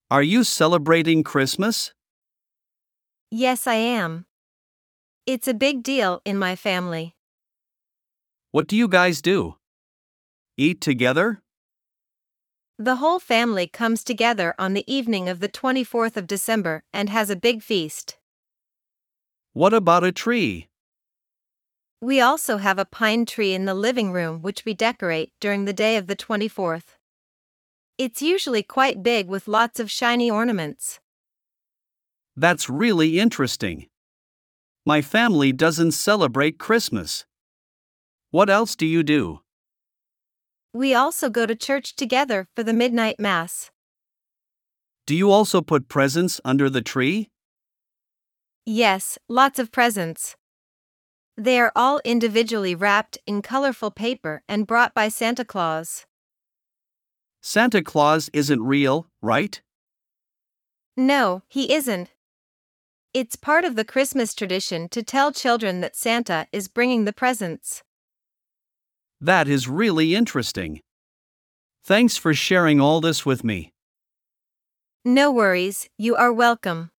Are you celebrating Christmas? Yes, I am. It's a big deal in my family. What do you guys do? Eat together? The whole family comes together on the evening of the 24th of December and has a big feast. What about a tree? We also have a pine tree in the living room which we decorate during the day of the 24th. It's usually quite big with lots of shiny ornaments. That's really interesting. My family doesn't celebrate Christmas. What else do you do? We also go to church together for the midnight mass. Do you also put presents under the tree? Yes, lots of presents. They are all individually wrapped in colorful paper and brought by Santa Claus. Santa Claus isn't real, right? No, he isn't. It's part of the Christmas tradition to tell children that Santa is bringing the presents. That is really interesting. Thanks for sharing all this with me. No worries, you are welcome.